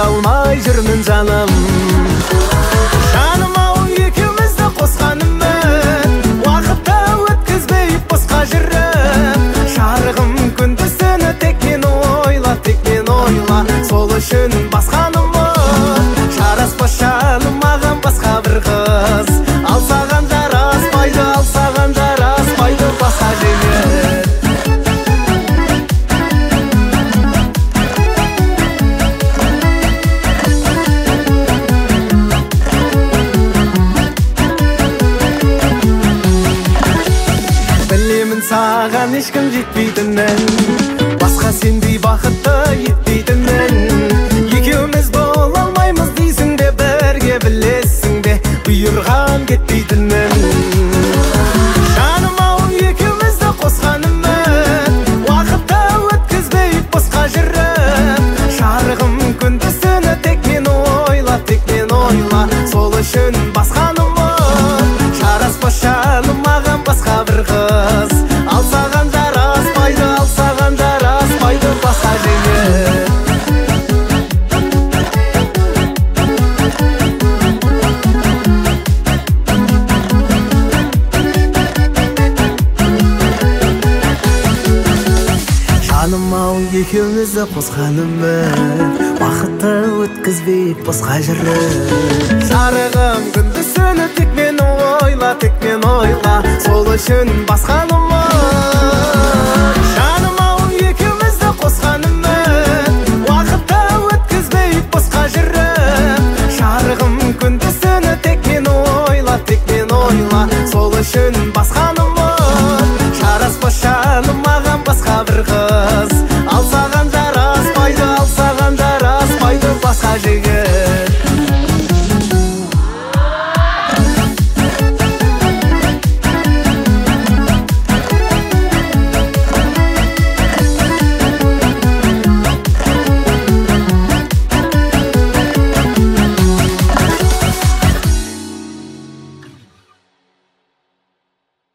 айта алмай жүрмін жаным. Жаным ау екеумізді қосқанымен, уақытты өткізбей босқа жүріп. Шарығым күндіз түні тек мен ойла, тек мен ойла, сол үшін басқаным ұмыт. Жараспас жаным маған басқа бір қыз, ал саған жараспайды, ал саған жараспайды басқа жігіт. Білемін саған ешкім жетпейтінін, басқа сендей бақытты етпейтінін. Екеуміз бола алмаймыз дейсің бе, бірге білесің бе, бұйырған кетпейтінін. Жаным ау екеумізді қосқанымен, уақытты өткізбей босқа жүріп. Шарығым күндіз түні тек мен ойла, тек мен ойла, сол үшін басқаным ұмыт. Жараспас жаным маған басқа бір қыз, ал саған жараспайды, ал саған жараспайды басқа жігіт. Жаным ау екеумізді қосқанымен, уақытты өткізбей босқа жүріп. Жарығым күндіз түні тек мен ойла, тек мен ойла, сол үшін басқаным ұмыт.